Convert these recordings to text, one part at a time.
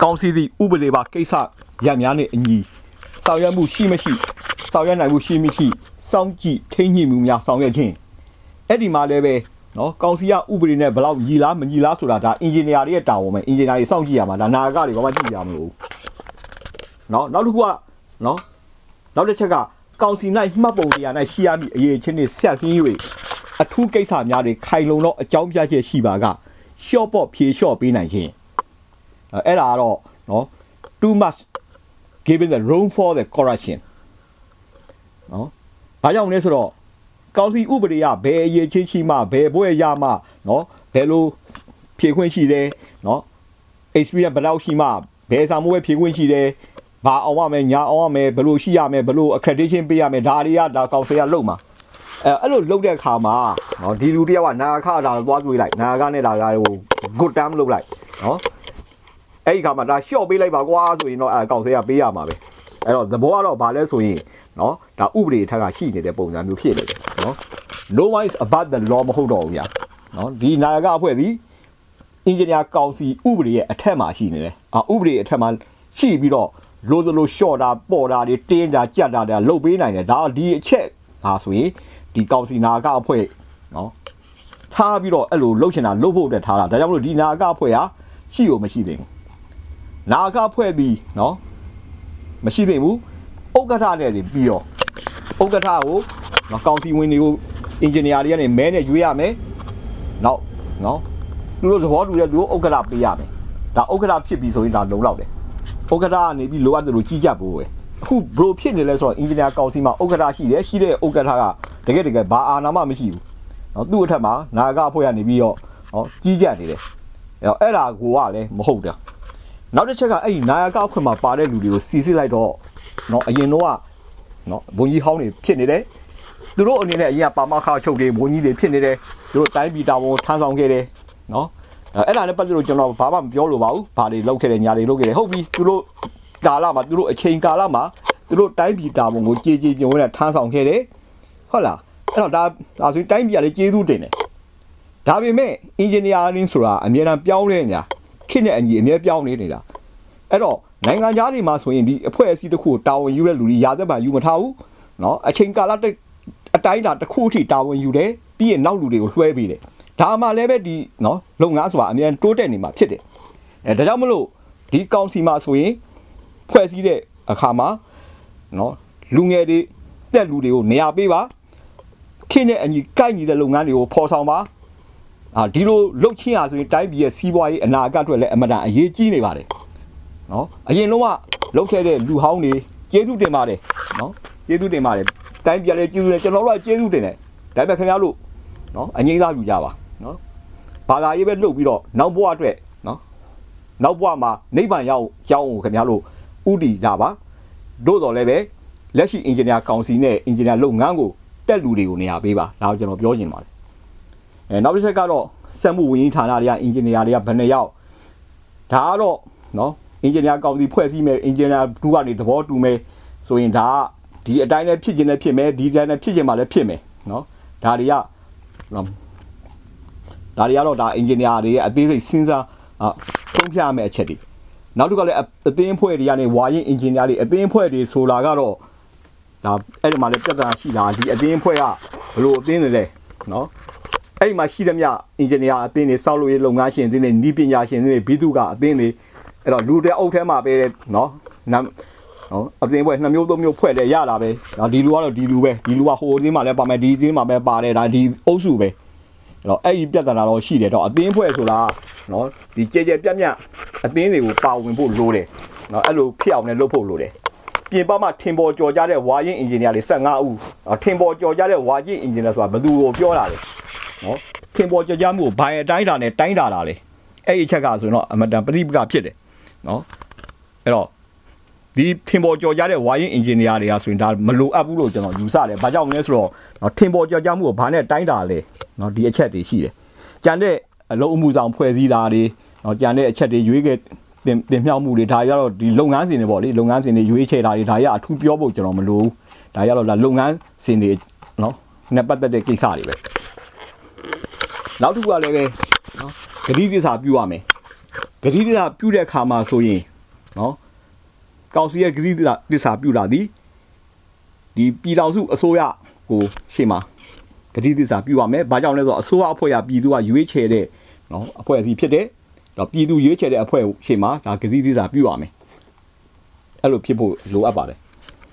ကောင်စီသည်ဥပဒေပါကိစ္စရပ်များနှင့်အညီဆောင်ရွက်မှုရှိမရှိဆောင်ရွက်နိုင်မှုရှိမရှိစောင့်ကြည့်ထိန်းညှိမှုများဆောင်ရွက်ခြင်းအဲ့ဒီမှာလည်းပဲနော်ကောင်စီကဥပဒေနဲ့ဘယ်လောက်ညီလားမညီလားဆိုတာဒါအင်ဂျင်နီယာတွေရဲ့တာဝန်ပဲအင်ဂျင်နီယာတွေစောင့်ကြည့်ရမှာဒါနာဂတွေဘာမှကြည့်ရမလို့နော်နောက်တစ်ခုကနော်နောက်တစ်ချက်ကကောင်စီ၌မှတ်ပုံတရား၌ရှိရမည့်အရေးချင်းတွေဆက်ပြီး၍အထူးကိစ္စများတွေခိုင်လုံသောအကြောင်းပြချက်ရှိပါကရှော့ပေါ့ဖြေလျှော့ပေးနိုင်ခြင်းအဲ့ဒါကတော့နော် too much given the room for the corruption နော်ဘာကြောင့်လဲဆိုတော့ကောင်စီဥပဒေကဘယ်အရေးချင်းရှိမှဘယ်ဘွဲ့ရမှနော်ဘယ်လိုဖြေခွင့်ရှိတယ်နော် experience ဘယ်လောက်ရှိမှဘယ်စာမိုးပဲဖြေခွင့်ရှိတယ်ဘာအောင်ရမယ်ညာအောင်ရမယ်ဘယ်လိုရှိရမယ်ဘယ်လို accreditation ပေးရမယ်ဒါတွေကဒါကောင်စီကလုပ်မှာအဲ့လိုလုပ်တဲ့အခါမှာနော်ဒီလူတယောက်ကနာခတာသွားတွေးလိုက်နာခနဲ့ဒါဟို good time လုပ်လိုက်နော်အဲ့ဒီခါမှာဒါ short ပေးလိုက်ပါကွာဆိုရင်တော့ကောင်စီကပေးရမှာပဲအဲ့တော့သဘောကတော့ဘာလဲဆိုရင်နော်ဒါဥပဒေထက်ကရှိနေတဲ့ပုံစံမျိုးဖြစ်နေတယ်နော် no one is above the law မဟုတ်တော့ဘူးဗျာနော်ဒီနာယကအဖွဲ့သည်အင်ဂျင်နီယာကောင်စီဥပဒေရဲ့အထက်မှာရှိနေတယ်ဥပဒေအထက်မှာရှိပြီးတော့လို့လို့ရှော့တာပေါ်တာတွေတင်းတာကြက်တာတွေလုတ်ပေးနိုင်တယ်ဒါဒီအချက်ဟာဆိုရင်ဒီကောင်စီနာယကအဖွဲ့နော်ထားပြီးတော့အဲ့လိုလှုပ်ချင်တာလှုပ်ဖို့အတွက်ထားတာဒါကြောင့်မလို့ဒီနာယကအဖွဲ့ဟာရှိကိုမရှိသေးဘူးနာယကအဖွဲ့ပြီးနော်မရှိသေးဘူးဥက္ကဋ္ဌနဲ့ပြီးတော့ဥက္ကဋ္ဌကိုကောင်စီဝင်တွေကိုအင်ဂျင်နီယာတွေကနေမဲနဲ့ရွေးရမယ်နောက်နော်သူတို့သဘောတူတဲ့လူကိုဥက္ကဋ္ဌပေးရမယ်ဒါဥက္ကဋ္ဌဖြစ်ပြီဆိုရင်ဒါလုံလောက်တယ်ဥက္ကဋ္ဌကနေပြီးလိုအပ်တယ်လို့ကြီးကြပ်ဖို့ပဲအခုဘယ်လိုဖြစ်နေလဲဆိုတော့အင်ဂျင်နီယာကောင်စီမှာဥက္ကဋ္ဌရှိတယ်ရှိတဲ့ဥက္ကဋ္ဌကတကယ်ဘာအာဏာမှမရှိဘူးနော်သူ့အထက်မှာနာယကအဖွဲ့ကနေပြီးတော့ဟောကြီးကြပ်နေတယ်အဲ့ဒါကိုကလည်းမဟုတ်တယ်နောက်တစ်ချက်ကအဲ့ဒီနာယကအဖွဲ့မှာပါတဲ့လူတွေကိုစီစစ်လိုက်တော့နော်အရင်တော့ကနော်ဘုံကြီးဟောင်းတွေဖြစ်နေတယ်သူတို့အနေနဲ့အရင်ကပါမခါချုပ်တွေဘုံကြီးတွေဖြစ်နေတယ်သူတို့တိုင်းပြည်တာဝန်ထမ်းဆောင်ခဲ့တယ်နော်အဲ့ဒါနဲ့ပတ်သက်လို့ကျွန်တော်ဘာမှမပြောလို့ပါဘူးဘာတွေလုပ်ခဲ့တယ်ညာတွေလုပ်ခဲ့တယ်ဟုတ်ပြီသူတို့ကာလမှာသူတို့အချိန်ကာလမှာသူတို့တိုင်းပြည်တာဝန်ကိုကြေပြုံးနဲ့ထမ်းဆောင်ခဲ့တယ်ဟုတ်လားအဲ့တော့ဒါဆိုရင်တိုင်းပြည်ကလည်းကျေးဇူးတင်တယ်ဒါပေမဲ့အင်ဂျင်နီယာရင်းဆိုတာအများအားပြောင်းလဲနေတာခစ်နဲ့အညီအများပြောင်းနေတာအဲ့တော့နိုင်ငံသားတွေမှာဆိုရင်ဒီအဖွဲ့အစည်းတစ်ခုတာဝန်ယူတဲ့လူတွေရာသက်ပံယူမထားဘူးเนาะအချိန်ကာလအတိုင်းတာတစ်ခုအထိတာဝန်ယူတယ်ပြီးရင်နောက်လူတွေကိုလွှဲပေးတယ်ဒါမှလည်းပဲဒီเนาะလုပ်ငန်းဆိုတာအများတိုးတက်နေမှာဖြစ်တယ်ဒါကြောင့်မလို့ဒီကောင်စီမှာဆိုရင်ဖွဲ့စည်းတဲ့အခါမှာเนาะလူငယ်တွေတက်လူတွေကိုနေရာပေးပါခင်းနဲ့အညီကိုက်ညီတဲ့လုပ်ငန်းတွေကိုဖော်ဆောင်ပါဒီလိုလှုပ်ချင်းရဆိုရင်တိုင်းပြည်ရဲ့စီးပွားရေးအနာဂတ်အတွက်လည်းအမှန်တန်အရေးကြီးနေပါတယ်နော်အရင်လုံးကလှုပ်ခဲ့တဲ့လူဟောင်းတွေကျေးဇူးတင်ပါတယ်နော်ကျေးဇူးတင်ပါတယ်တိုင်းပြည်လည်းကျေးဇူးတင်ကျွန်တော်တို့ကကျေးဇူးတင်တယ်ဒါပေမဲ့ခင်ဗျားတို့နော်အငြိမ်းစားယူကြပါနော်ဘာသာရေးပဲလှုပ်ပြီးတော့နောက်ဘဝအတွက်နော်နောက်ဘဝမှာနိဗ္ဗာန်ရောက်ကိုခင်ဗျားတို့ဥတည်ကြပါတို့တော်လည်းပဲလက်ရှိအင်ဂျင်နီယာကောင်စီနဲ့အင်ဂျင်နီယာလုပ်ငန်းကိုတက်လူတွေကိုနေရာပေးပါဒါကိုကျွန်တော်ပြောချင်ပါတယ်နောက်တစ်ချက်ကတော့စက်မှုဝန်ကြီးဌာနတွေကအင်ဂျင်နီယာတွေကဘယ်နှစ်ယောက်ဒါကတော့နော်အင်ဂျင်နီယာကောင်စီဖွဲ့စည်းမယ်အင်ဂျင်နီယာဒူကနေသဘောတူမယ်ဆိုရင်ဒါကဒီအတိုင်းလည်းဖြစ်ခြင်းလည်းဖြစ်မယ်ဒီတိုင်းလည်းဖြစ်ခြင်းမှလည်းဖြစ်မယ်နော်ဒါတွေကတော့ဒါအင်ဂျင်နီယာတွေရဲ့အသေးစိတ်စဉ်းစားသုံးဖြတ်ရမယ့်အချက်တွေနောက်တစ်ခါလည်းအသင်းအဖွဲ့တွေကနေဝါရင်အင်ဂျင်နီယာတွေအသင်းအဖွဲ့တွေဆိုတာကတော့ဒါအဲ့ဒီမှာလည်းပြဿနာရှိတာဒီအသင်းအဖွဲ့ကဘယ်လိုအသင်းတွေလဲနော်အဲ့ဒီမှာရှိသမျှအင်ဂျင်နီယာအသင်းတွေစောက်လို့ရလုပ်ငန်းရှင်တွေနဲ့ဤပညာရှင်တွေဘီသူကအသင်းတွေအဲ့တော့လူတွေအုပ်ထဲမှာပဲနော်အသင်းပွဲ2မျိုး3မျိုးဖွဲ့တယ်ရတာပဲဒီလူကတော့ဒီလူပဲဒီလူကဟိုအသင်းမှာလည်းပါမယ်ဒီအသင်းမှာပဲပါတယ်ဒါဒီအုပ်စုပဲအဲ့တော့အဲ့ဒီပြဿနာတော့ရှိတယ်တော့အသင်းဖွဲ့ဆိုတာနော်ဒီကြဲကြဲပြတ်ပြတ်အသင်းတွေကိုပါဝင်ဖို့လိုတယ်နော်အဲ့လိုဖြစ်အောင်လည်းလုပ်ဖို့လိုတယ်ပြင်ပမှာထင်ပေါ်ကြော်ကြတဲ့ဝါရင်အင်ဂျင်နီယာတွေ15ဦးထင်ပေါ်ကြော်ကြတဲ့ဝါရင်အင်ဂျင်နီယာဆိုတာဘယ်သူကိုပြောတာလဲနော်ထင်ပေါ်ကြော်ကြမှုကိုဘိုင်အတိုင်းတာနဲ့တိုင်းတာတာလေအဲ့ဒီအချက်ကဆိုရင်တော့အမတန်ပဋိပက္ခဖြစ်တယ်နော်အဲ့တော့ဒီထင်ပေါ်ကြော်ကြတဲ့ဝါရင်အင်ဂျင်နီယာတွေကဆိုရင်ဒါမလိုအပ်ဘူးလို့ကျွန်တော်ယူဆတယ်။ဘာကြောင့်လဲဆိုတော့ထင်ပေါ်ကြော်ကြမှုကိုဘာနဲ့တိုင်းတာလဲနော်ဒီအချက်တွေရှိတယ်။ကြံတဲ့အလုံးအမှုဆောင်ဖွဲ့စည်းတာတွေနော်ကြံတဲ့အချက်တွေရွေးခဲ့တင်မြောက်မှုတွေဒါကြတော့ဒီလုပ်ငန်းစဉ်တွေပေါ့လေလုပ်ငန်းစဉ်တွေရွေးချယ်တာတွေဒါရအထူးပြောဖို့ကျွန်တော်မလိုဘူး။ဒါကြတော့လုပ်ငန်းစဉ်တွေနော်နဲ့ပတ်သက်တဲ့ကိစ္စတွေပဲ။နောက်တစ်ခုကလည်းပဲနော်ဂတိသစ္စာပြုရမယ်။ဂတိသစ္စာပြုတဲ့အခါမှာဆိုရင်နော်ကောင်စီရဲ့ဂရိသစ္စာပြုလာသည်ဒီပြည်တော်စုအစိုးရကိုရှေ့မှာဂရိသစ္စာပြုရမယ်ဘာကြောင့်လဲဆိုတော့အစိုးရအဖွဲ့ကပြည်သူကရွေးချယ်တဲ့နော်အဖွဲ့အစည်းဖြစ်တဲ့တော့ပြည်သူရွေးချယ်တဲ့အဖွဲ့ရှေ့မှာဒါဂရိသစ္စာပြုရမယ်အဲ့လိုဖြစ်ဖို့လိုအပ်ပါတယ်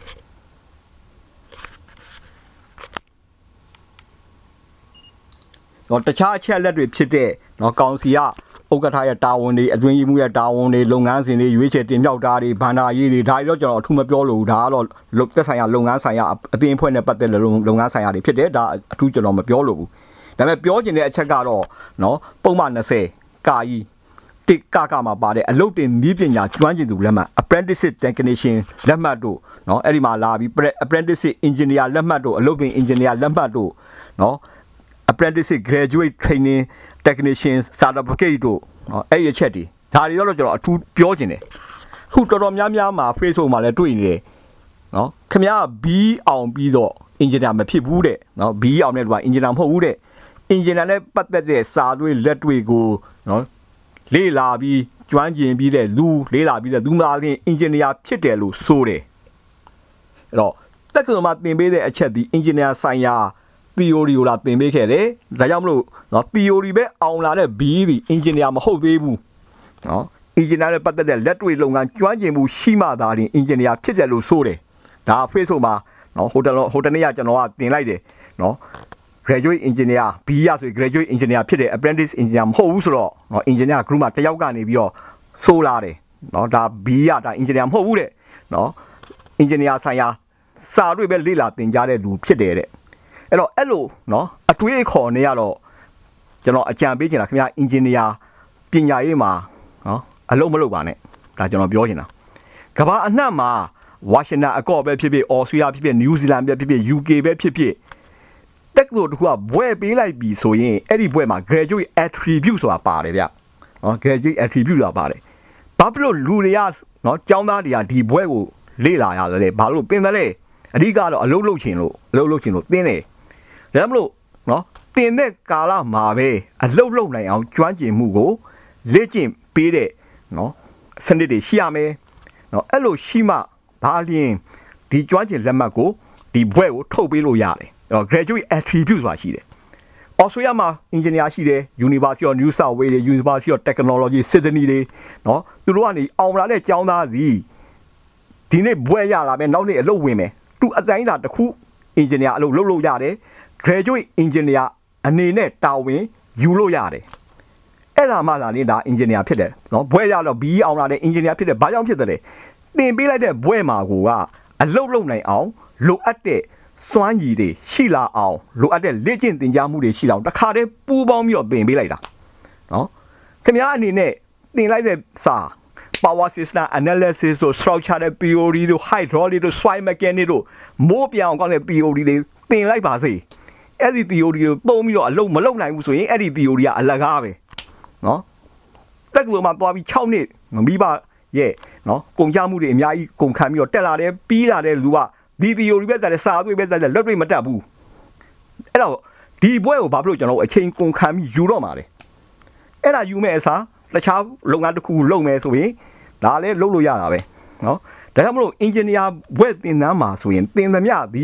တော့တခြားအချက်လက်တွေဖြစ်တဲ့နော်ကောင်စီကဥက္ကဋ္ဌရဲ့တာဝန်တွေအတွင်းရေးမှုရဲ့တာဝန်တွေလုပ်ငန်းစဉ်တွေရွေးချယ်တင်မြှောက်တာတွေဘဏ္ဍာရေးတွေဒါတွေတော့ကျွန်တော်အထူးမပြောလို့ဒါကတော့သက်ဆိုင်ရာလုပ်ငန်းဆိုင်ရာအသင်းအဖွဲ့နဲ့ပတ်သက်တဲ့လုပ်ငန်းဆိုင်ရာတွေဖြစ်တယ်ဒါအထူးကျွန်တော်မပြောလို့ဘူးဒါပေမဲ့ပြောချင်တဲ့အချက်ကတော့နော်ပုံမှန်20ကာကြီးတစ်ကမှာပါတဲ့အလုပ်တင်နည်းပညာကျွမ်းကျင်သူလက်မှတ် apprenticeship technician လက်မှတ်တို့နော်အဲ့ဒီမှာလာပြီး apprenticeship engineer လက်မှတ်တို့အလုပ်တင် engineer လက်မှတ်တို့နော်apprenticeship graduate training technician certificate တို့အဲ့ရချက်တွေဒါတွေတော့ကျွန်တော်အထူးပြောချင်တယ်ခုတော်တော်များမှာ Facebook မှာလည်းတွေ့နေတယ်နော်ခင်ဗျား B အောင်ပြီးတော့ engineer မဖြစ်ဘူးတဲ့နော် B အောင်တဲ့လူက engineer မဟုတ်ဘူးတဲ့ engineer နဲ့ပတ်သက်တဲ့စာတွေလက်တွေကိုနော်လေ့လာပြီးကျွမ်းကျင်ပြီးတဲ့လူလေ့လာပြီးတဲ့သူမသားချင်း engineer ဖြစ်တယ်လို့ဆိုတယ်အဲ့တော့တက္ကသိုလ်မှာသင်ပေးတဲ့အချက်ဒီ engineer ဆိုင်ရာtheory ကိုလာသင်ပေးခဲ့တယ်ဒါကြောင့်မလို့နော် theory ပဲအောင်လာတဲ့ B ဒီ engineer မဟုတ်သေးဘူးနော် engineer နဲ့ပတ်သက်တဲ့လက်တွေ့လုပ်ငန်းကျွမ်းကျင်မှုရှိမှသာရင် engineer ဖြစ်တယ်လို့ဆိုတယ်ဒါ Facebook မှာနော်ဟိုတနေ့ကကျွန်တော်ကတင်လိုက်တယ်နော် graduate engineer B ရဆို graduate engineer ဖြစ်တယ် apprentice engineer မဟုတ်ဘူးဆိုတော့နော် engineer group မှာတယောက်ကနေပြီးတော့ဆိုလာတယ်နော်ဒါ B ရဒါ engineer မဟုတ်ဘူးတဲ့နော် engineer ဆိုင်ရာစာတွေပဲလေ့လာသင်ကြားတဲ့လူဖြစ်တယ်တဲ့အဲ့တော့အဲ့လိုနော်အတွေးခေါ်နေရတော့ကျွန်တော်အကြံပေးချင်တာခင်ဗျာ engineer ပညာရေးမှာနော်အလုံးမလုပ်ပါနဲ့ဒါကျွန်တော်ပြောချင်တာကမ္ဘာအနှံ့မှာဝါရှင်တန်အကော့ပဲဖြစ်ဖြစ်အော်စတြေးလျဖြစ်ဖြစ်နယူးဇီလန်ပဲဖြစ်ဖြစ် UK ပဲဖြစ်ဖြစ်တက္ကသိုလ်တစ်ခုကဘွဲပေးလိုက်ပြီဆိုရင်အဲ့ဒီဘွဲမှာ graduate attribute ဆိုတာပါတယ်ဗျနော် graduate attribute ဆိုတာပါတယ်ဘာဖြစ်လို့လူတွေကနော်ကျောင်းသားတွေကဒီဘွဲကိုလေ့လာရတယ်ဘာလို့သင်တယ်လဲအဓိကတော့အလုပ်လုပ်ချင်လို့သင်တယ်ဒါမှမဟုတ်နော်တင်တဲ့ကာလမှာပဲအလုပ်လုပ်နိုင်အောင်ကျွမ်းကျင်မှုကိုလေ့ကျင့်ပေးတဲ့နော်စနစ်တွေရှိရမယ်နော်အဲ့လိုရှိမှဘာလျင်ဒီကျွမ်းကျင်လက်မှတ်ကိုဒီဘွဲကိုထုတ်ပေးလို့ရတယ်အဲ့တော့ graduate attribute ဆိုတာရှိတယ်။ Australia မှာ engineer ရှိတယ် University of New South Wales University of Technology Sydney တွေနော်သူတို့ကနေအောင်လာတဲ့ကျောင်းသားစီဒီနေ့ဘွဲရလာမယ်နောက်နေ့အလုပ်ဝင်မယ်သူအတိုင်းတာတစ်ခု engineer အလုပ်လုပ်လို့ရတယ် graduate engineer အနေနဲ့တာဝန်ယူလို့ရတယ်အဲ့ဒါမှသာလေဒါ engineer ဖြစ်တယ်နော်ဘွဲရတော့ B အောင်လာတဲ့ engineer ဖြစ်တယ်ဘာကြောင့်ဖြစ်တယ်လဲသင်ပေးလိုက်တဲ့ဘွဲမှာကအလုပ်လုပ်နိုင်အောင်လိုအပ်တဲ့စွမ်းရည်တွေရှိလာအောင်လိုအပ်တဲ့လေ့ကျင့်သင်ကြားမှုတွေရှိလာအောင်တခါတည်းပူးပေါင်းပြီးတော့သင်ပေးလိုက်တာနော်ခင်ဗျားအနေနဲ့သင်လိုက်တဲ့စာ power system analysis တို့ structural theory တို့ hydraulic တို့ soil mechanics တို့မိုးပြောင်ကောင်းတဲ့ theory တွေသင်လိုက်ပါစေအဲ့ဒီ theory ကိုပုံပြီးတော့အလုပ်မလုပ်နိုင်ဘူးဆိုရင်အဲ့ဒီ theory ကအလကားပဲနော်တက်ကလို့မှသွားပြီး6နှစ်မိဘရဲ့နော်ကုန်ကြမှုတွေအများကြီးကုန်ခံပြီးတော့တက်လာတယ်ပြီးလာတဲ့လူကဒီ theory ပဲတက်တယ်စာသွေးပဲတက်တယ်လက်တွေ့မတက်ဘူးအဲ့တော့ဒီဘွဲကိုဘာဖြစ်လို့ကျွန်တော်အချိန်ကုန်ခံပြီးယူတော့မှာလဲအဲ့ဒါယူမဲ့အစားတခြားလုပ်ငန်းတစ်ခုလုပ်မယ်ဆိုရင်ဒါလည်းလုပ်လို့ရတာပဲနော်ဒါကြောင့်မလို့ engineer ဘွဲသင်တန်းမှာဆိုရင်သင်သမျှဒီ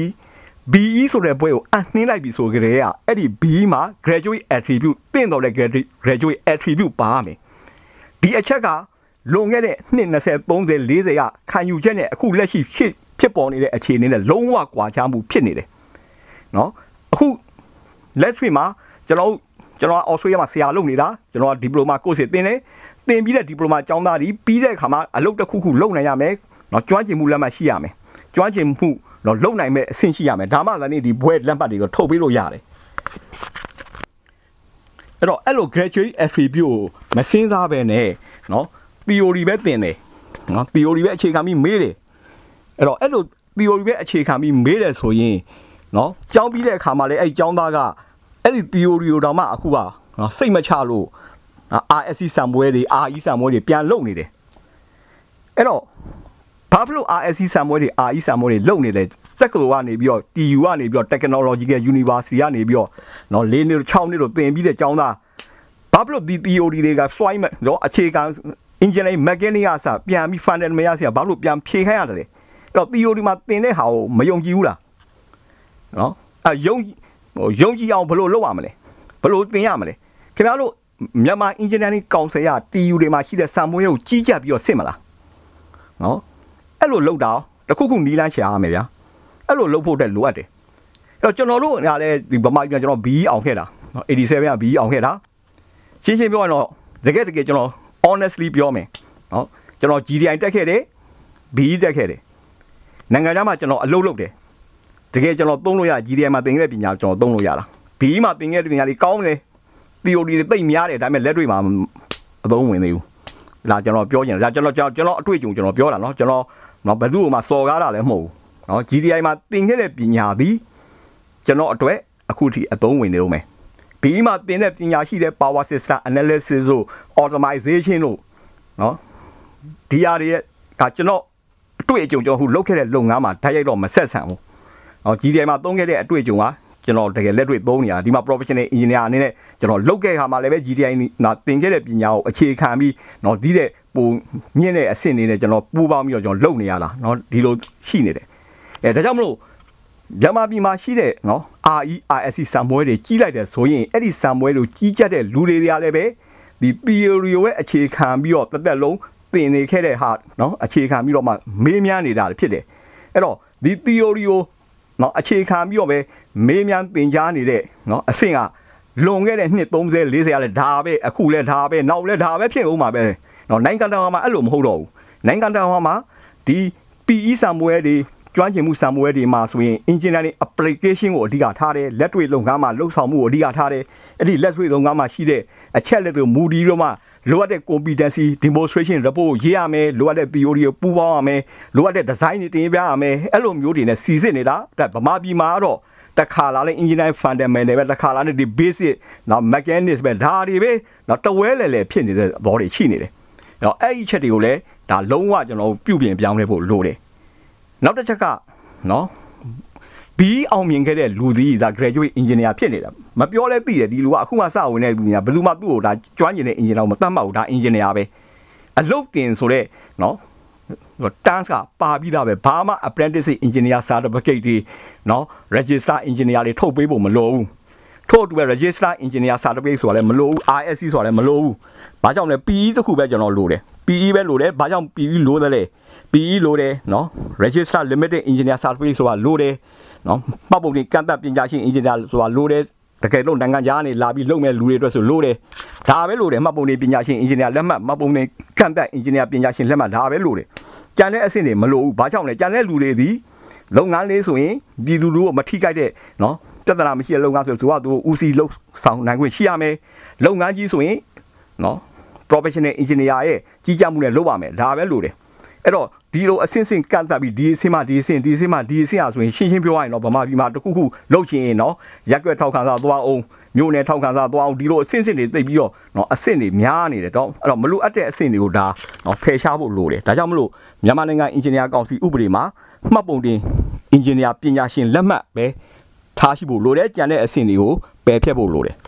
BE ဆိုတဲ့ဘွဲကိုအနှင်းလိုက်ပြီဆိုကြတဲ့ကအဲ့ဒီ B မှာ graduate attribute သင်တော်တဲ့ graduate attribute ပါမယ်ဒီအချက်ကလွန်ခဲ့တဲ့နှစ်20 30 40ကခံယူချက်နဲ့အခုလက်ရှိဖြစ်ပေါ်နေတဲ့အခြေအနေနဲ့လုံးဝကွာခြားမှုဖြစ်နေတယ်နော်အခုလက်တွေ့မှာကျွန်တော်အော်စတြေးလျမှာဆရာလုပ်နေတာကျွန်တော်ကဒီပလိုမာကိုစ်သင်တယ်သင်ပြီးတဲ့ဒီပလိုမာကျောင်းသားကြီးပြီးတဲ့အခါမှာအလုပ်တစ်ခုလုပ်နိုင်ရမယ်နော်ကျွမ်းကျင်မှုလက်မှတ်ရှိရမယ်ကျွမ်းကျင်မှုနော်လုပ်နိုင်မဲ့အဆင့်ရှိရမယ်ဒါမှသာနေဒီဘွဲလက်မှတ်တွေကိုထုတ်ပေးလို့ရတယ်အဲ့တော့အဲ့လို graduate attribute ကိုမစင်းစားပဲနဲ့နော် theory ပဲသင်တယ်နော် theory ပဲအခြေခံပြီးမေးတယ်အဲ့တော့အဲ့လို theory ပဲအခြေခံပြီးမေးတယ်ဆိုရင်နော်ကျောင်းပြီးတဲ့အခါမှာလည်းအဲ့ကျောင်းသားကအဲ့ဒီ theory ကိုတော့မှအခုကနော်စိတ်မချလို့ RSC စံပွဲတွေ RE စံပွဲတွေပြန်လုပ်နေတယ်အဲ့တော့ဘာဖြစ်လို့ RSC စံပွဲတွေ RE စံပွဲတွေလုပ်နေလဲတက္ကသိုလ်ကနေပြီးတော့ TU ကနေပြီးတော့ Technological University ကနေပြီးတော့နော်4နှစ်6နှစ်လို့သင်ပြီးတဲ့ကျောင်းသားဘာဖြစ်လို့ဒီ theory တွေက soil နော်အခြေခံ engineering mechanic အစပြန်ပြီး funded မရစီဘာလို့ပြန်ဖြေခိုင်းရတယ်လဲအဲ့တော့ theory မှာသင်တဲ့ဟာကိုမယုံကြည်ဘူးလားနော်ယုံကြည်အောင်ဘယ်လိုလုပ်ရမလဲဘယ်လိုသင်ရမလဲခင်ဗျားတို့မြန်မာ engineering council က TU တွေမှာရှိတဲ့စာမွေးကိုကြီးကြပ်ပြီးတော့စစ်မလားနော်အဲ့လိုလုပ်တာတခုခုနီးလန်းရှာရမယ်ဗျာအဲ့လိုလုပ်ဖို့အတွက်လိုအပ်တယ်အဲ့တော့ကျွန်တော်တို့ကလည်းဒီဗမာပြည်ကျွန်တော် BE အောင်ခဲ့တာနော်87က BE အောင်ခဲ့တာရှင်းပြောရင်တော့တကယ်ကျွန်တော် honestly ပြောမယ်နော်ကျွန်တော် GDI တက်ခဲ့တယ် BE တက်ခဲ့တယ်နိုင်ငံခြားမှာကျွန်တော်အလုပ်လုပ်တယ်တကယ်ကျွန်တော်သုံးလို့ရ GDI မှာသင်ခဲ့တဲ့ပညာကျွန်တော်သုံးလို့ရတာ BE မှာသင်ခဲ့တဲ့ပညာတွေကောင်းတယ် theory တွေသိများတယ်ဒါပေမဲ့လက်တွေ့မှာအသုံးဝင်သေးဘူးလာကျွန်တော်ပြောချင်တယ်ဒါကျွန်တော်အတွေ့အကြုံကျွန်တော်ပြောတာနော်ကျွန်တော်ဘယ်သူ့မှစော်ကားတာလည်းမဟုတ်ဘူးနော် GDI မှာသင်ခဲ့တဲ့ပညာသည်ကျွန်တော်အတွက်အခုထိအသုံးဝင်နေလို့မယ် BE မှာသင်တဲ့ပညာရှိတဲ့ power system analysis တို့ automation တို့နော်ဒီအရာတွေကကျွန်တော်အတွေ့အကြုံကျွန်တော်လုပ်ခဲ့တဲ့လုပ်ငန်းမှာဓာတ်ရိုက်တော့မဆက်ဆံဘူးနော် GDI မှာသုံးခဲ့တဲ့အတွေ့အကြုံကကျွန်တော်တကယ်လက်တွေ့သုံးနေတာဒီမှာ professional engineer အနေနဲ့ကျွန်တော်လုပ်ခဲ့ခါမှာလည်းပဲ GDI နာသင်ခဲ့တဲ့ပညာကိုအခြေခံပြီးနော်ဒီတဲ့ပုံမြင့်တဲ့အဆင့်နေနဲ့ကျွန်တော်ပူးပေါင်းပြီးတော့ကျွန်တော်လုပ်နေရတာနော်ဒီလိုရှိနေတယ်ဒါကြောင့်မလို့မြန်မာပြည်မှာရှိတဲ့နော် RERSC စံပွဲတွေကြီးလိုက်တယ်ဆိုရင်အဲ့ဒီစံပွဲကိုကြီးကြက်တဲ့လူတွေကလည်းပဲဒီ theory ရဲ့အခြေခံပြီးတော့တစ်သက်လုံးသင်နေခဲ့တဲ့ဟာနော်အခြေခံပြီးတော့မှမေးမြန်းနေတာဖြစ်တယ်အဲ့တော့ဒီ theory ကိုနော်အခြေခံပြီးတော့ပဲမေးမြန်းသင်ကြားနေတဲ့နော်အဆင့်ကလွန်ခဲ့တဲ့နှစ်30 40ကလည်းဒါပဲအခုလည်းဒါပဲနောက်လည်းဒါပဲဖြစ်ဦးမှာပဲနော်နိုင်ငံတော်မှာအဲ့လိုမဟုတ်တော့ဘူးနိုင်ငံတော်မှာဒီ PE စံပွဲတွေကျွမ်းကျင်မှုစံပွဲတွေမှာဆိုရင် engineering application ကိုအဓိကထားတယ်လက်တွေ့လုပ်ငန်းမှာလှုပ်ဆောင်မှုကိုအဓိကထားတယ်အဲ့ဒီလက်တွေ့လုပ်ငန်းမှာရှိတဲ့အချက်လက်တွေမူတည်ပြီးတော့မှလိုအပ်တဲ့ competency demonstration report ရေးရမယ်လိုအပ်တဲ့ theory ကိုပူးပေါင်းရမယ်လိုအပ်တဲ့ design တွေတင်ပြရမယ်အဲ့လိုမျိုးတွေနဲ့စီစစ်နေတာဒါဗမာပြည်မှာတော့တခါလာလဲ engineering fundamental ပဲတခါလာနေဒီ basic နော် mechanics ပဲဒါတွေပဲနော်တဝဲလဲဖြစ်နေတဲ့ဘောတွေရှိနေတယ်အဲ့တော့အဲ့ဒီချက်တွေကိုလည်းဒါလုံးဝကျွန်တော်ပြုပြင်ပြောင်းလဲဖို့လိုတယ်နောက်တစ်ချက်ကနော် BE အောင်မြင်ခဲ့တဲ့လူသည်ဒါ graduate engineer ဖြစ်နေတာမပြောလဲသိတယ်ဒီလူကအခုမှစဝင်တဲ့လူညာဘယ်သူမှသူ့ကိုဒါကျွမ်းကျင်တဲ့ engineer ကိုမတတ်မှတ်ဘူးဒါ engineer ပဲအလုပ်တင်ဆိုတဲ့နော်တန်းကပါပြီးသားပဲဘာမှ apprentice engineer certificate တွေနော် register engineer တွေထုတ်ပေးဖို့မလိုဘူးထို့အတူပဲ register engineer certificate ဆိုတာလည်းမလိုဘူး RSC ဆိုတာလည်းမလိုဘူးဘာကြောင့်လဲ PE တစ်ခုပဲကျွန်တော်လိုတယ် PE ပဲလိုတယ်ဘာကြောင့် PE လိုတယ်လဲ PE လိုတယ်နော် register limited engineer certificate ဆိုတာလိုတယ်နော်မှတ်ပုံတင်ကန့်သက်ပညာရှင် engineer ဆိုတာလိုတယ်တကယ်လို့နိုင်ငံခြားနေလာပြီးလုပ်မဲ့လူတွေအတွက်ဆိုလိုတယ်ဒါပဲလိုတယ်မှတ်ပုံတင်ပညာရှင် engineer လက်မှတ်မှတ်ပုံတင်ကန့်သက် engineer ပညာရှင်လက်မှတ်ဒါပဲလိုတယ်ကြံတဲ့အဆင့်တွေမလိုဘူးဘာကြောင့်လဲကြံတဲ့လူတွေဒီလုပ်ငန်းလေးဆိုရင်ဒီလူတို့မထိခိုက်တဲ့နော်ပြဿနာမရှိတဲ့လုပ်ငန်းဆိုတော့သူကဦးစီးလုပ်ဆောင်နိုင်ခွင့်ရှိရမယ်လုပ်ငန်းကြီးဆိုရင်နော် professional engineer ရဲ့ကြီးကြပ်မှုနဲ့လုပ်ပါမယ်ဒါပဲလိုတယ်အဲ့တော့ဒီလိုအဆင့်ဆင့်ကန့်သတ်ပြီးဒီအဆင့်မှဒီအဆင့်ဒီအဆင့်မှဒီအဆင့်အားဆိုရင်ရှင်းပြောရရင်တော့ဗမာပြည်မှာတခုခုလုပ်ချင်ရင်နော်ရက်ွက်ထောက်ခံစာသွားအောင်မြို့နယ်ထောက်ခံစာသွားအောင်ဒီလိုအဆင့်ဆင့်တွေသိပြီးတော့နော်အဆင့်တွေများနေတယ်တော့အဲ့တော့မလိုအပ်တဲ့အဆင့်တွေကိုဒါနော်ဖယ်ရှားဖို့လိုတယ်ဒါကြောင့်မလို့မြန်မာနိုင်ငံ engineer ကောင်စီဥပဒေမှာမှတ်ပုံတင် engineer ပညာရှင်လက်မှတ်ပဲထားရှိဖို့လိုတယ်ကြံတဲ့အဆင့်တွေကိုပယ်ဖျက်ဖို့လိုတယ်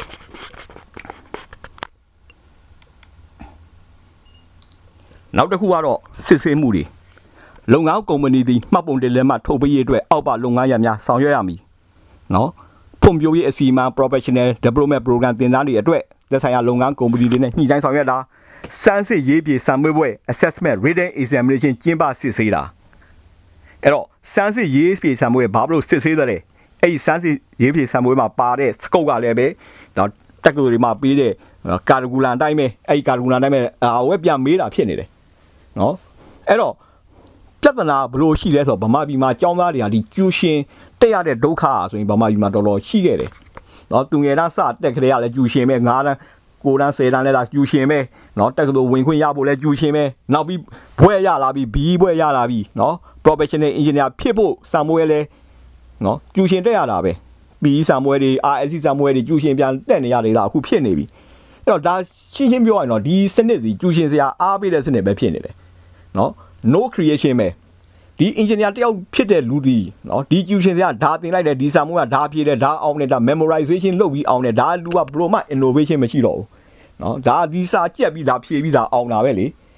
နောက်တစ်ခုကတော့စစ်ဆေးမှုတွေလုပ်ငန်းကုမ္ပဏီသည်မှတ်ပုံတင်လက်မှတ်ထုတ်ပေးရေးအတွက်အောက်ပါလုပ်ငန်းရများဆောင်ရွက်ရမည်နော်ဖွံ့ဖြိုးရေးအစီအမံ professional development program သင်တန်းတွေအတွက်သက်ဆိုင်ရာလုပ်ငန်းကုမ္ပဏီတွေနဲ့ညှိနှိုင်းဆောင်ရွက်တာစမ်းစစ်ရေးပြေစံမွေးပွဲ assessment written examination ကျင်းပစစ်ဆေးတာအဲ့တော့စမ်းစစ်ရေးပြေစံမွေးဘာလို့စစ်ဆေးတယ်လဲအဲ့ဒီစမ်းစစ်ရေးပြေစံမွေးမှာပါတဲ့ scope ကလည်းပဲဒါတက္ကသိုလ်တွေမှာပေးတဲ့ကာရီကူလမ်အတိုင်းပဲအဲ့ဒီကာရီကူလမ်အတိုင်းပဲဝက်ပြန်မေးတာဖြစ်နေတယ်နော်အဲ့တော့ပြဿနာဘလို့ရှိလဲဆိုတော့ဗမာပြည်မှာကျောင်းသားတွေကဒီကျူရှင်တက်ရတဲ့ဒုက္ခဆိုရင်ဗမာပြည်မှာတော်တော်ရှိခဲ့တယ်နော်သူငယ်တန်းစတက်ခရဲကလည်းကျူရှင်ပဲ9တန်း9တန်း10တန်းလည်းဒါကျူရှင်ပဲနော်တက္ကသိုလ်ဝင်ခွင့်ရဖို့လည်းကျူရှင်ပဲနောက်ပြီးဘွဲရလာပြီး BE ဘွဲရလာပြီးနော် professional engineer ဖြစ်ဖို့စာမွေးလဲနော်ကျူရှင်တက်ရတာပဲ PE စာမွေးတွေ RSC စာမွေးတွေကျူရှင်ပြန်တက်နေရတယ်လားအခုဖြစ်နေပြီအဲ့တော့ဒါရှင်းပြောရရင်တော့ဒီစနစ်ဒီကျူရှင်စရာအားပေးတဲ့စနစ်ပဲဖြစ်နေတယ်နော် no creation ပဲဒီ engineer တယောက်ဖြစ်တဲ့လူဒီနော်ဒီ tuition စရာဒါသင်လိုက်တယ်ဒီစာမွေးကဒါဖြည့်တယ်ဒါအောင်တယ်ဒါ memorization လုပ်ပြီးအောင်တယ်ဒါလူကဘလို့မှ innovation မရှိတော့ဘူးနော်ဒါဒီစာကြက်ပြီးဒါဖြည့်ပြီးဒါအောင်တာပဲလေ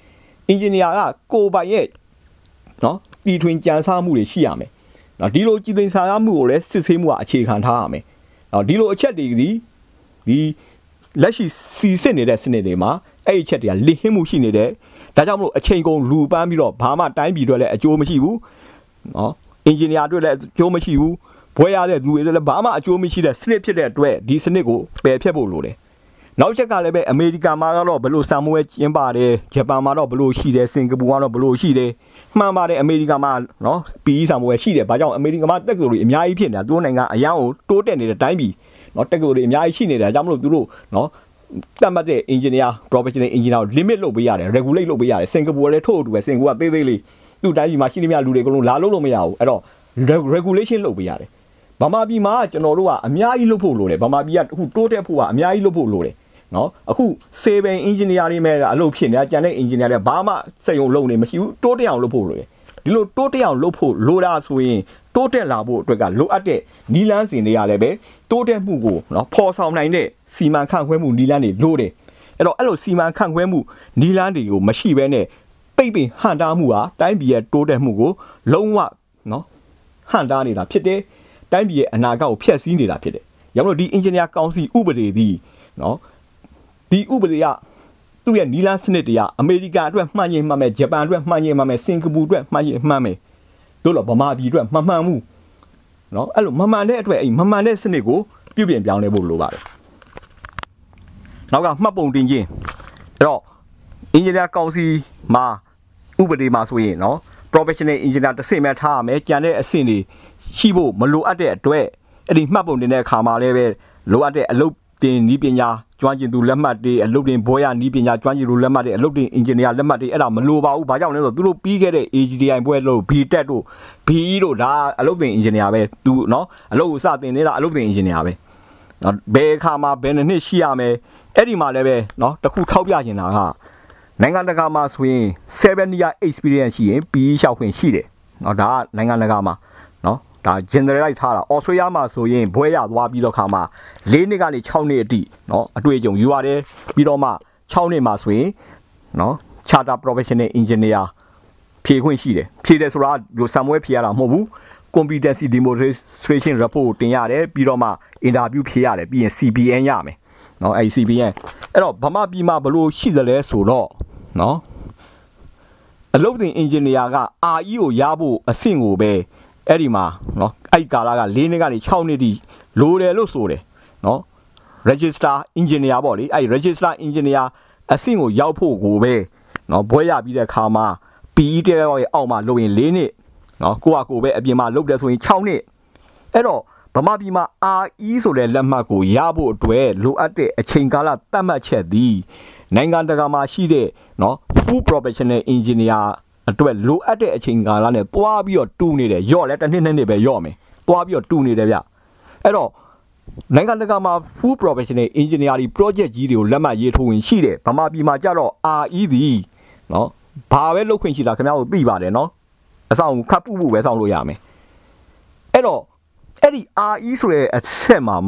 engineer ကကိုပိုင်ရဲ့နော်တီထွင်ကြံစားမှုတွေရှိရမယ်နော်ဒီလိုကြည်သိမ်းစားမှုကိုလည်းစစ်ဆေးမှုကအခြေခံထားရမယ်နော်ဒီလိုအချက်တွေဒီလက်ရှိစီစစ်နေတဲ့စနစ်တွေမှာအဲ့ဒီချက်တွေကလိဟင်းမှုရှိနေတယ်ဒါကြောင့်မလို့အချိန်ကုန်လူပန်းပြီးတော့ဘာမှတိုင်းပြည်တွေလည်းအကျိုးမရှိဘူးနော်အင်ဂျင်နီယာတွေလည်းအကျိုးမရှိဘူးဘွဲရတဲ့လူတွေလည်းဘာမှအကျိုးမရှိတဲ့စနစ်ဖြစ်တဲ့အတွက်ဒီစနစ်ကိုပယ်ဖျက်ဖို့လိုတယ်နောက်ချက်ကလည်းပဲအမေရိကန်မှာကတော့ဘလို့ဆံမွဲကျင်းပါတယ်ဂျပန်မှာတော့ဘလို့ရှိတယ်စင်ကာပူကတော့ဘလို့ရှိတယ်မှန်ပါတယ်အမေရိကန်မှာနော် PE ဆံမွဲရှိတယ်ဘာကြောင့်အမေရိကန်မှာတက္ကသိုလ်တွေအများကြီးဖြစ်နေတာသူတို့နိုင်ငံအရန်ကိုတိုးတက်နေတဲ့တိုင်းပြည်နော်တက္ကသိုလ်တွေအများကြီးရှိနေတာဒါကြောင့်မလို့သူတို့နော်တတ်မှတ်တဲ့ engineer professional engineer ကို limit လုပ်ပေးရတယ် regulate လုပ်ပေးရတယ်စင်ကာပူကလည်းထို့အတူပဲစင်ကာပူကသေးသေးလေးသူ့တိုင်းပြည်မှာရှိနေမြလူတွေအကုန်လုံးလာလို့မရဘူးအဲ့တော့ regulation လုပ်ပေးရတယ်ဗမာပြည်မှာကျွန်တော်တို့ကအများကြီးလုပ်ဖို့လိုတယ်ဗမာပြည်ကအခုတိုးတက်ဖို့ကအများကြီးလုပ်ဖို့လိုတယ်နော်အခုစေပင် engineer တွေမဲ့အလုပ်ဖြစ်နေတာကြံတဲ့ engineer တွေဘာမှစိတ်ုံလုပ်နေမရှိဘူးတိုးတက်အောင်လုပ်ဖို့လိုတယ်ဒီလိုတိုးတက်အောင်လုပ်ဖို့လိုတာဆိုရင်တိုးတက်လာဖို့အတွက်ကလိုအပ်တဲ့နီလန်းစင်တွေကလည်းပဲတိုးတက်မှုကိုနော်ဖော်ဆောင်နိုင်တဲ့စီမံခန့်ခွဲမှုနီလန်းတွေလိုတယ်အဲ့တော့အဲ့လိုစီမံခန့်ခွဲမှုနီလန်းတွေကိုမရှိဘဲနဲ့ပိတ်ပင်ဟန်တာမှုဟာတိုင်းပြည်ရဲ့တိုးတက်မှုကိုလုံးဝနော်ဟန်တာနေတာဖြစ်တယ်တိုင်းပြည်ရဲ့အနာဂတ်ကိုဖျက်ဆီးနေတာဖြစ်တယ်။ရောလို့ဒီ engineer ကောင်စီဥပဒေသည်နော်ဒီဥပဒေကသူ့ရဲ့နီလန်းစနစ်တွေကအမေရိကန်အတွက်မှန်ရင်မှန်မယ်ဂျပန်အတွက်မှန်ရင်မှန်မယ်စင်ကာပူအတွက်မှန်ရင်မှန်မယ်တို့တော့ဗမာပြည်အတွက်မမှန်ဘူးနော်အဲ့လိုမမှန်တဲ့အတွက်အဲ့မမှန်တဲ့စနစ်ကိုပြုပြင်ပြောင်းလဲဖို့လိုပါတယ်။နောက်ကမှတ်ပုံတင်ခြင်းအဲ့တော့ engineer ကောင်စီမှာဥပဒေမှာဆိုရင်နော် professional engineer တစ်ဆင့်ပဲထားရမယ်ကြံတဲ့အဆင့်တွေရှိဖို့မလိုအပ်တဲ့အတွက်အဲ့ဒီမှတ်ပုံတင်တဲ့အခါမှာလည်းပဲလိုအပ်တဲ့အလုပ်တင်နည်းပညာကျွမ်းကျင်သူလက်မှတ်တွေအလုပ်တင်ဘွဲရနည်းပညာကျွမ်းကျင်သူလက်မှတ်တွေအလုပ်တင် engineer လက်မှတ်တွေအဲ့ဒါမလိုပါဘူးဘာကြောင့်လဲဆိုတော့သူတို့ပြီးခဲ့တဲ့ AGDI ဘွဲလို့ BTEC တို့ BE တို့ဒါအလုပ်တင် engineer ပဲသူနော်အလုပ်ကိုစတင်နေတာအလုပ်တင် engineer ပဲနော်ဘယ်အခါမှာဘယ်နှစ်ရှိရမယ်အဲ့ဒီမှာလည်းပဲနော်တခုထောက်ပြနေတာကနိုင်ငံတကာမှာဆိုရင်7 year experience ရှိရင် PE လျှောက်ခွင့်ရှိတယ်နော်ဒါကနိုင်ငံတကာမှာနော်ဒါ generalize ထားတာ Australia မှာဆိုရင်ဘွဲရသွားပြီးတော့ခါမှာ4နှစ်ကနေ6နှစ်အထိနော်အတွေ့အကြုံယူရတယ်ပြီးတော့မှ6နှစ်မှာဆိုရင်နော် charter professional engineer ဖြည့်ခွင့်ရှိတယ်ဖြည့်တယ်ဆိုတာဒီဆံမွဲဖြည့်ရတာမဟုတ်ဘူး competency demonstration report တင်ရတယ်ပြီးတော့မှ interview ဖြည့်ရတယ်ပြီးရင် CPN ရမယ်နော်အဲ့ CPN အဲ့တော့ဗမာပြည်မှာဘလို့ရှိသလဲဆိုတော့နော်အလုပ်တင် engineer က RE ကိုရဖို့အဆင့်ကိုပဲအဲ့ဒီမှာနော်အဲ့ကာလက4နှစ်ကနေ6နှစ်တိလိုတယ်လို့ဆိုတယ်နော် register engineer ပေါ့လေအဲ့ register engineer အဆင့်ကိုရောက်ဖို့ကိုပဲနော်ဘွဲရပြီးတဲ့ခါမှာ PE တဲ့ရဲ့အောက်မှာလုပ်ရင်4နှစ်နော်ကိုပဲအပြင်မှာလုပ်တယ်ဆိုရင်6နှစ်အဲ့တော့ဗမာပြည်မှာ RE ဆိုတဲ့လက်မှတ်ကိုရဖို့အတွက်လိုအပ်တဲ့အချိန်ကာလသတ်မှတ်ချက်သည်နိုင်ငံတကာမှာရှိတဲ့နော် full professional engineer အတွက်လိုအပ်တဲ့အချိန်ကာလနဲ့တွားပြီးတော့တူးနေတယ်ရော့လဲတစ်နှစ်နှစ်ပဲရော့မယ်တွားပြီးတော့တူးနေတယ်ဗျအဲ့တော့နိုင်ငံတကာမှာ full professional engineer ဒီ project ကြီးတွေကိုလက်မှတ်ရေးထိုးဝင်ရှိတယ်ဗမာပြည်မှာကြတော့ RE သည်နော်ဘာပဲလုပ်ခွင့်ရှိတာခင်ဗျားတို့သိပါတယ်နော်အဆောင်ခပ်ပူပဲဆောင်လို့ရမယ်အဲ့တော့အဲ့ဒီ RE ဆိုတဲ့အထက်မှာ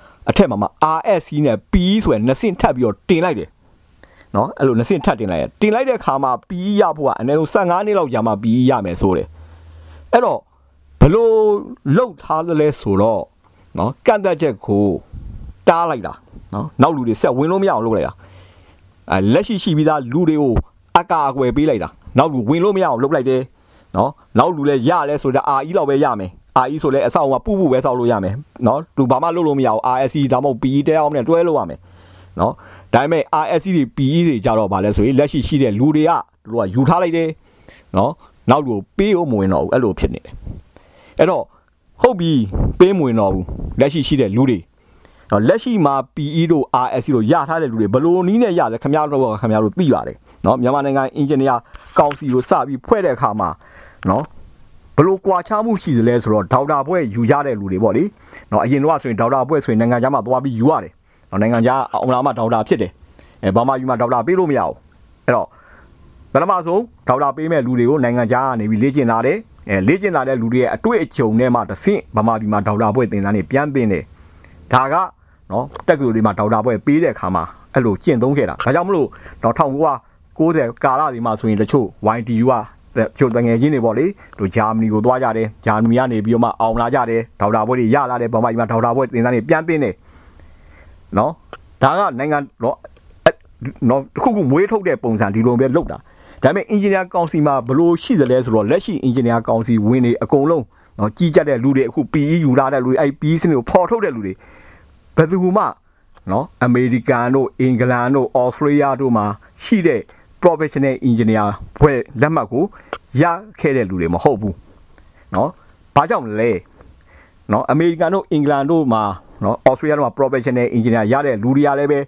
RSC နဲ့ PE ဆိုတဲ့နှစ်ဆင့်ထပ်ပြီးတော့တင်လိုက်တယ်နော်အဲ့လိုနှစ်ဆင့်ထပ်တင်လိုက်တဲ့ခါမှာ PE ရဖို့ကအနည်းဆုံး15နှစ်လောက်ကြာမှ PE ရမယ်ဆိုတယ်အဲ့တော့ဘလို့လှုပ်ထားသလဲဆိုတော့နော်ကန့်သက်ချက်ကိုတားလိုက်တာနော်နောက်လူတွေဆက်ဝင်လို့မရအောင်လုပ်လိုက်တာလက်ရှိပြီးသားလူတွေကိုအကာအကွယ်ပေးလိုက်တာနောက်လူဝင်လို့မရအောင်လုပ်လိုက်တယ်နော်နောက်လူလည်းရလဲဆိုတော့ RE လောက်ပဲရမယ် RE ဆိုလဲအဆောက်အအုံကပူပဲဆောက်လို့ရမယ်နော်လူဘာမှလုပ်လို့မရဘူး RSC ဒါမှမဟုတ် PE တဲအောင်နဲ့တွဲလို့ရမယ်နော်ဒါပေမဲ့ RSC တွေ PE တွေကြတော့ဗာလဲဆိုရင်လက်ရှိရှိတဲ့လူတွေကတို့ကယူထားလိုက်တယ်နော်နောက်လူပေးအောင်မဝင်တော့ဘူးအဲ့လိုဖြစ်နေတယ်အဲ့တော့ဟုတ်ပြီပေးမဝင်တော့ဘူးလက်ရှိတဲ့လူတွေနော်လက်ရှိမှာ PE တို့ RSC တို့ရထားတဲ့လူတွေဘလို့နီးနဲ့ရလဲခင်ဗျားတို့သိပါတယ်နော်မြန်မာနိုင်ငံ engineer ကောင်စီကိုစပြီးဖွဲ့တဲ့အခါမှာနော်ဘလို့ကွာခြားမှုရှိသလဲဆိုတော့ဒေါက်တာဘွဲ့ယူရတဲ့လူတွေပေါ့လေနော်အရင်တော့ဆိုရင်ဒေါက်တာဘွဲ့ဆိုရင်နိုင်ငံခြားမှာသွားပြီးယူရတယ်နော်နိုင်ငံခြားအောင်လာမှဒေါက်တာဖြစ်တယ်ဘာမှယူမှဒေါက်တာပေးလို့မရဘူးအဲ့တော့ပထမဆုံးဒေါက်တာပေးမဲ့လူတွေကိုနိုင်ငံခြားကနေပြီးလေ့ကျင့်လာတယ်လေ့ကျင့်လာတဲ့လူတွေရဲ့အတွေ့အကြုံနဲ့မှတစ်ဆင့်ဗမာပြည်မှာဒေါက်တာဘွဲ့သင်တန်းတွေပြန်ပင်းတယ်ဒါကနော်တက္ကသိုလ်တွေမှာဒေါက်တာဘွဲ့ပေးတဲ့အခါမှာအဲ့လိုကျင့်သုံးခဲ့တာဒါကြောင့်မလို့တော့ 90ကာလဒီမှာဆိုရင်တချို့ YTU ကချို့တငယ်ချင်းတွေပေါ့လေတို့ဂျာမနီကိုသွားကြတယ်ဂျာမနီကနေပြီးတော့မှအောင်လာကြတယ်ဒေါက်တာဘွဲတွေရလာတယ်ဗမာပြည်မှာဒေါက်တာဘွဲသင်တန်းတွေပြန်ပင်းတယ်နော်ဒါကနိုင်ငံနော်ခုခုမွေးထုတ်တဲ့ပုံစံဒီလိုပဲလုပ်တာဒါပေမဲ့ engineer ကောင်စီမှာဘလို့ရှိသလဲဆိုတော့လက်ရှိ engineer ကောင်စီဝင်နေအကုန်လုံးနော်ကြီးကြတဲ့လူတွေအခု PE ယူလာတဲ့လူတွေအဲ့ PE စနစ်ကိုဖော်ထုတ်တဲ့လူတွေဘယ်သူမှနော်အမေရိကန်တို့အင်္ဂလန်တို့ဩစတြေးလျတို့မှာရှိတဲ့ professional engineer ဘွဲလက်မှတ်ကိုရခဲ့တဲ့လူတွေမဟုတ်ဘူးနော်ဘာကြောင့်လဲနော်အမေရိကန်တို့အင်္ဂလန်တို့မှာနော်ဩစတြေးလျတို့မှာ professional engineer ရတဲ့လူတွေကလည်းပဲ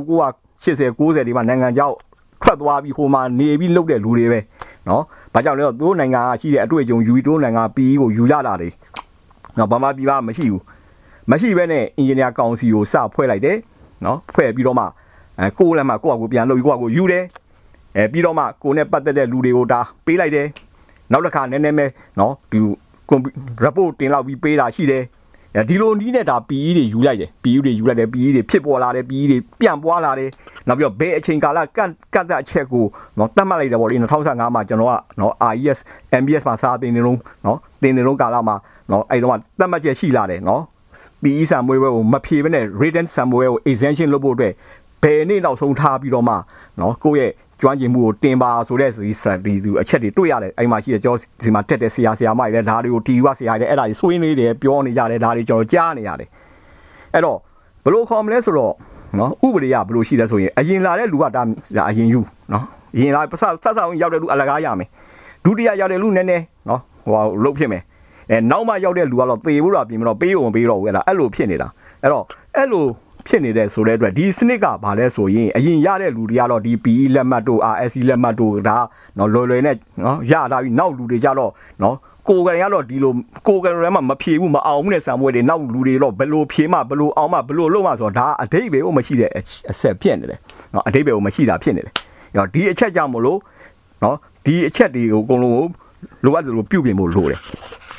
1980 90ဒီမှာနိုင်ငံခြားထွက်သွားပြီးဟိုမှာနေပြီးလုပ်တဲ့လူတွေပဲနော်ဘာကြောင့်လဲတော့သူတို့နိုင်ငံကရှိတဲ့အတွေ့အကြုံယူပြီးသူတို့နိုင်ငံ PE ကိုယူရတာတွေနော်ဘာမှပြပါမရှိဘူးမရှိဘဲနဲ့ engineer ကောင်စီကိုစဖွဲ့လိုက်တယ်နော်ဖွဲ့ပြီးတော့မှကိုယ်လည်းမှကိုယ့်အကူပြန်လုပ်ပြီးကိုယ့်အကူယူတယ်ပြီးတော့မှကိုယ်နဲ့ပတ်သက်တဲ့လူတွေကိုဒါပေးလိုက်တယ်နောက်တစ်ခါနည်းနည်းပဲနော်ဒီ report တင်လောက်ပြီးပေးတာရှိတယ်ဒီလိုနီးနဲ့ဒါ PE တွေယူလိုက်တယ် PE တွေယူလိုက်တယ် PE တွေဖြစ်ပေါ်လာတယ် PE တွေပြန့်ပွားလာတယ်နောက်ပြီးတော့ဘယ်အချိန်ကာလကတ်တဲ့အချက်ကိုနော်တတ်မှတ်လိုက်တယ်ပေါ့လေ2015မှာကျွန်တော်ကနော် RES MBS မှာစာသင်နေလုံးနော်သင်နေလုံးကာလမှာနော်အဲ့တော့တတ်မှတ်ချက်ရှိလာတယ်နော် PE ဆံမွေးပွဲကိုမဖြေဘဲနဲ့ written ဆံမွေးပွဲကို exemption လုပ်ဖို့အတွက်ဘယ်နေ့နောက်ဆုံးထားပြီးတော့မှနော်ကိုယ့်ရဲ့ကျွမ်းကျင်မှုကိုတင်ပါဆိုတဲ့ဒီသူအချက်တွေတွေ့ရတယ်အဲ့မှာရှိတဲ့ကျောင်းစီမှာတက်တဲ့ဆရာမတွေလည်းဒါတွေကိုတီယူဆရာတွေလည်းအဲ့ဒါတွေဆွေးနွေးတယ်ပြောနေကြတယ်ဒါတွေကျွန်တော်ကြားနေရတယ်အဲ့တော့ဘယ်လိုခေါ်မလဲဆိုတော့နော်ဥပဒေကဘယ်လိုရှိလဲဆိုရင်အရင်လာတဲ့လူကဒါအရင်ယူနော်အရင်လာဆက်ရောက်တဲ့လူအလကားရမယ်ဒုတိယရောက်တဲ့လူနည်းနည်းနော်ဟိုလုတ်ဖြစ်မယ်နောက်မှရောက်တဲ့လူကတော့သေဖို့တော့ပြင်မတော့ပေးဝင်ပေးတော့ဘူးအဲ့ဒါအဲ့လိုဖြစ်နေတာအဲ့တော့အဲ့လိုဖြစ်နေတဲ့ဆိုတဲ့အတွက်ဒီစနစ်ကဘာလဲဆိုရင်အရင်ရတဲ့လူတွေကတော့ဒီ PE လက်မှတ်တို့ RSC လက်မှတ်တို့ဒါနော်လွယ်နဲ့နော်ရတာပြီးနောက်လူတွေကြတော့နော်ကိုယ်ကန်ကတော့ဒီလိုကိုယ်ကန်ထဲမှာမဖြေဘူးမအောင်ဘူးနဲ့စံပွဲတွေနောက်လူတွေတော့ဘယ်လိုဖြေမှဘယ်လိုအောင်မှဘယ်လိုလုပ်မှဆိုတော့ဒါအတိတ်ပဲကိုမရှိတဲ့အဆက်ဖြစ်နေတယ်နော်အတိတ်ပဲကိုမရှိတာဖြစ်နေတယ်အဲ့တော့ဒီအချက်ကြောင့်မလို့နော်ဒီအချက်တွေကိုအကုန်လုံးကိုလိုအပ်သလိုပြုပြင်ဖို့လိုတယ်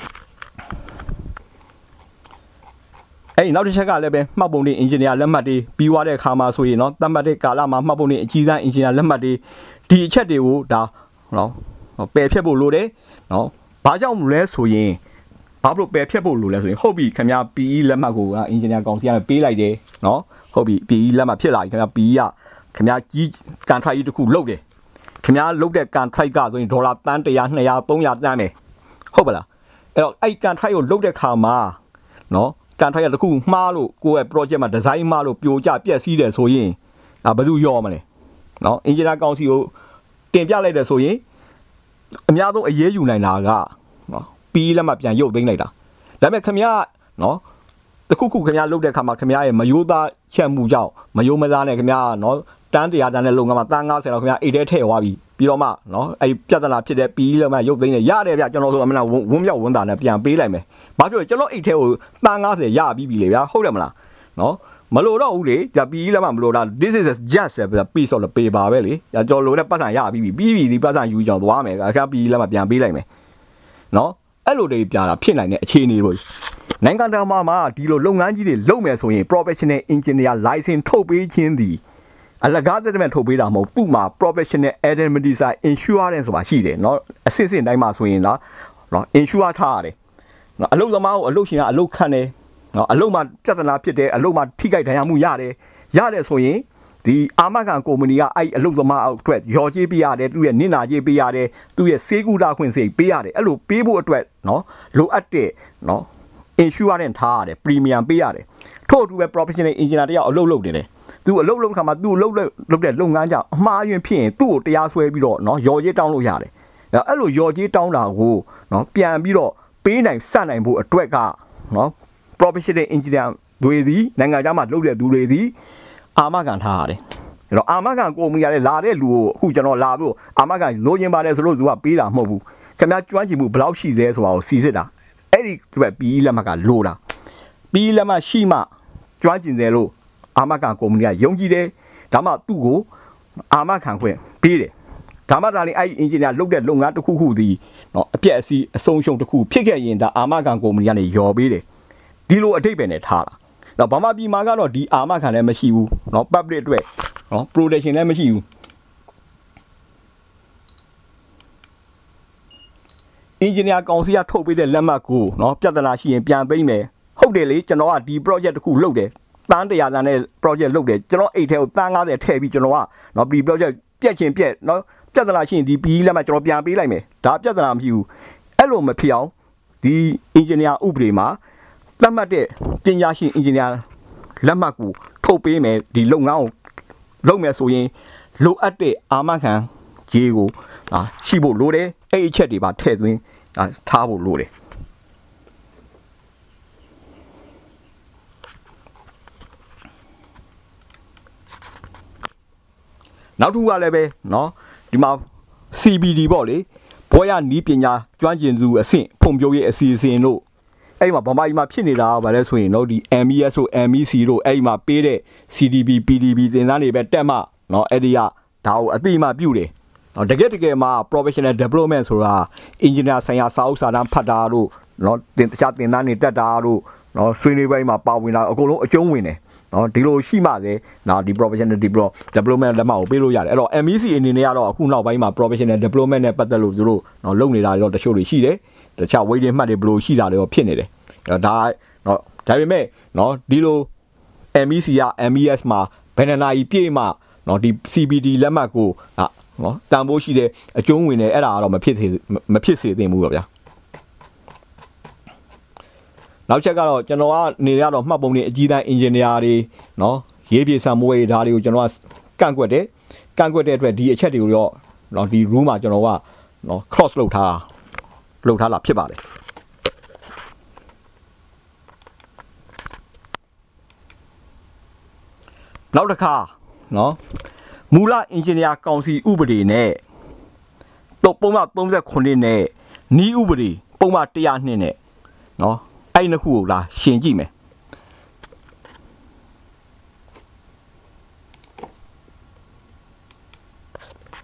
အဲ့နောက်တစ်ချက်ကလည်းပဲမှတ်ပုံတင် engineer လက်မှတ်တွေပြီးသွားတဲ့အခါမှာဆိုရင်เนาะသတ်မှတ်တဲ့ကာလမှာမှတ်ပုံတင်အကြီးစား engineer လက်မှတ်တွေဒီအချက်တွေကိုဒါเนาะပယ်ဖြတ်ဖို့လိုတယ်เนาะဘာကြောင့်မလဲဆိုရင်ဘာလို့ပယ်ဖြတ်ဖို့လိုလဲဆိုရင်ဟုတ်ပြီခင်ဗျာ PE လက်မှတ်ကိုက engineer ကောင်စီကပေးလိုက်တယ်เนาะဟုတ်ပြီ PE လက်မှတ်ဖြစ်လာပြီခင်ဗျာ PE ကခင်ဗျာကြီး contract ကြီးတစ်ခုလုပ်တယ်ခင်ဗျာလုပ်တဲ့ contract ကဆိုရင်ဒေါ်လာတန်း100 200 300တန်းပဲဟုတ်ပါလားအဲ့တော့အဲ့ contract ကိုလုပ်တဲ့ခါမှာเนาะကန်ထိုက်ရတခုမှားလို့ကိုယ့်ရဲ့ project မှာ design မှားလို့ပြိုကျပြက်စီးတယ်ဆိုရင်ဘယ်သူရောမလဲเนาะ engineer ကောင်စီကိုတင်ပြလိုက်တယ်ဆိုရင်အများဆုံးအရေးယူနိုင်တာကเนาะပြီးလက်မှပြန်ရုပ်သိမ်းလိုက်တာဒါပေမဲ့ခင်ဗျားเนาะတခုခုခင်ဗျားလုပ်တဲ့အခါမှာခင်ဗျားရဲ့မယိုးသားချက်မှုကြောင့်မယိုးမသားနဲ့ခင်ဗျားเนาะတန်း100တန်းနဲ့လုံငန်းမှာတန်း90တော့ခင်ဗျားအိတ်ထဲထည့်သွားပြီပြီးတော့မှเนาะအဲ့ပြဿနာဖြစ်တဲ့ပြီးလက်မှရုပ်သိမ်းနေရတယ်ဗျကျွန်တော်ဆိုအမနာဝန်းမြောက်ဝန်းတာနဲ့ပြန်ပေးလိုက်မယ်ဘာဖြစ်လဲကျွန်တော်အိတ်ထဲကိုတန်း90ရပြီးပြီလေဗျာဟုတ်တယ်မလားเนาะမလို့တော့ဘူးလေじゃပြီးလက်မှမလို့တာ this is just a piece of the paper ပဲလေကျွန်တော်လိုတဲ့ပတ်စံရပြီးပြီပြီးပြီဒီပတ်စံယူကြောင်သွားမယ်အခါပြီးလက်မှပြန်ပေးလိုက်မယ်เนาะအဲ့လိုတွေပြတာဖြစ်နိုင်တဲ့အခြေအနေလို့နိုင်ငံတော်မှာဒီလိုလုပ်ငန်းကြီးတွေလုပ်မယ်ဆိုရင် professional engineer license ထုတ်ပေးခြင်းသည်အလကားသက်သက်ထုတ်ပေးတာမဟုတ်သူ့မှာ professional indemnity insurance ဆိုတာရှိတယ်เนาะအစစ်စစ်တိုင်းမှာဆိုရင်လားเนาะ insure ထားရတယ်เนาะအလုပ်သမားကိုအလုပ်ရှင်ကအလုပ်ခံတယ်เนาะအလုပ်မှာပြဿနာဖြစ်တယ်အလုပ်မှာထိခိုက်ဒဏ်ရာမှုရတယ်ဆိုရင်ဒီအာမခံကုမ္ပဏီကအဲ့အလုပ်သမားအတွက်ရော်ကြေးပေးရတယ်သူ့ရဲ့နစ်နာကြေးပေးရတယ်သူ့ရဲ့စေကူတာခွင့်စိတ်ပေးရတယ်အဲ့လိုပေးဖို့အတွက်เนาะလိုအပ်တဲ့เนาะ insurance ထားရတယ် premium ပေးရတယ်ထို့အတူပဲ professional engineer တယောက်အလုပ်လုပ်နေတယ်သူအလုပ်လုပ်ခါမှာသူလုပ်တဲ့လုပ်ငန်းကြောင့်အမှားယွင်းဖြစ်ရင်သူ့ကိုတရားစွဲပြီးတော့เนาะရော်ကြေးတောင်းလို့ရတယ်အဲ့လိုရော်ကြေးတောင်းတာကိုเนาะပြန်ပြီးတော့ပေးနိုင်စနိုင်ဖို့အတွက်ကเนาะ professional engineer တွေဒီနိုင်ငံခြားမှာလုပ်တဲ့သူတွေဒီအာမခံထားရတယ်အဲ့တော့အာမခံကုမ္ပဏီကလည်းလာတဲ့လူကိုအခုကျွန်တော်လာပြီးအာမခံလိုချင်ပါတယ်ဆိုလို့သူကပေးတာမဟုတ်ဘူးခင်ဗျားကျွမ်းကျင်မှုဘယ်လောက်ရှိသေးဆိုတာကိုစီစစ်တာအဲ့ဒီအတွက်ပြီးလက်မှတ်ကလိုတာပြီးလက်မှတ်ရှိမှကျွမ်းကျင်တယ်လို့အာမခံကုမ္ပဏီကယုံကြည်တယ်ဒါမှသူ့ကိုအာမခံခွင့်ပေးတယ်ဒါမှဒါလည်းအဲ့ဒီ engineer လုပ်တဲ့လုပ်ငန်းတစ်ခုခုဒီเนาะအပြက်အစီးအဆုံးရှုံးတစ်ခုဖြစ်ခဲ့ရင်ဒါအာမခံကုမ္ပဏီကနေယော်ပေးတယ်ဒီလိုအတိတ်ပဲနဲ့ထားတာတော့ဘာမှပြည်မှာကတော့ဒီအာမခံလည်းမရှိဘူးเนาะ public အတွက်เนาะ protection လည်းမရှိဘူး engineer ကောင်စီကထုတ်ပေးတဲ့လက်မှတ်ကိုနော်ပြဿနာရှိရင်ပြန်ပေးမယ်ဟုတ်တယ်လေကျွန်တော်ကဒီ project တစ်ခုလုပ်တယ်တန်း100တန်းနဲ့ project လုပ်တယ်ကျွန်တော်အိတ်ထဲကိုတန်း90ထည့်ပြီးကျွန်တော်ကနော်ဒီ project ပြက်ချင်းပြက်နော်ပြဿနာရှိရင်ဒီ PE လက်မှတ်ကျွန်တော်ပြန်ပေးလိုက်မယ်ဒါပြဿနာမရှိဘူးအဲ့လိုမဖြစ်အောင်ဒီ engineer ဥပဒေမှာသတ်မှတ်တဲ့ပညာရှင် engineer လက်မှတ်ကိုထုတ်ပေးမယ်ဒီလုပ်ငန်းကိုလုပ်မယ်ဆိုရင်လိုအပ်တဲ့အာမခံခြေကိုရှိဖို့လိုတယ်အဲ့အချက်တွေပါထည့်သွင်းထားဖို့လိုတယ်နောက်တစ်ခုကလည်းပဲเนาะဒီမှာ CBD ပေါ့လေဘွဲရနီးပညာကျွမ်းကျင်သူအဆင့်ဖွံ့ဖြိုးရေးအစီအစဉ်တို့အဲ့မှာဗမာပြည်မှာဖြစ်နေတာဗါလဲဆိုရင်เนาะဒီ MES တို့ MEC တို့အဲ့မှာပေးတဲ့ CDB PDB သင်တန်းတွေပဲတက်မှเนาะအဲ့ဒီကဒါကိုအသိမှပြုတယ်တကယ်မှာ professional development ဆိုတာ engineer ဆိုင်ရာစာအုပ်စာတမ်းဖတ်တာတို့เนาะတခြားသင်တန်းတွေတက်တာတို့เนาะဆွေးနွေးပိုင်းမှာပါဝင်တာအကုန်လုံးအကျုံးဝင်တယ်နော်ဒီလိုရှိမှလည်းဒီ professional development လက်မှတ်ကိုပေးလို့ရတယ်အဲ့တော့ MEC အနေနဲ့ကတော့အခုနောက်ပိုင်းမှာ professional development နဲ့ပတ်သက်လို့သူတို့နော်လုပ်နေတာတွေတော့တချို့တွေရှိတယ်တခြား weighting မှတ်တွေဘယ်လိုရှိတာတွေတော့ဖြစ်နေတယ်ဒါနော်ဒါပေမဲ့နော်ဒီလို MEC က MES မှာဘယ်နှနာရီပြည့်မှနော်ဒီ CBD လက်မှတ်ကိုနော်တန်ဖိုးရှိတဲ့အကျုံးဝင်တယ်အဲ့ဒါကတော့မဖြစ်စေသင့်ဘူးပေါ့ဗျာနောက်ချက်ကတော့ကျွန်တော်ကနေရတော့မှတ်ပုံနေအကြီးတန်း engineer တွေเนาะရေးပြေစံမွေးဓာတ်တွေကိုကျွန်တော်ကန့်ကွက်တဲ့အတွက်ဒီအချက်တွေကိုတော့เนาะဒီ rule မှာကျွန်တော်ကเนาะ cross လုပ်ထားတာဖြစ်ပါတယ်နောက်တစ်ခါเนาะမူလ engineer ကောင်စီဥပဒေနဲ့တော့ပုံမှန်39နဲ့နီးဥပဒေပုံမှန်102နဲ့เนาะအဲ့နှစ်ခုကိုလာရှင်းကြည့်မယ်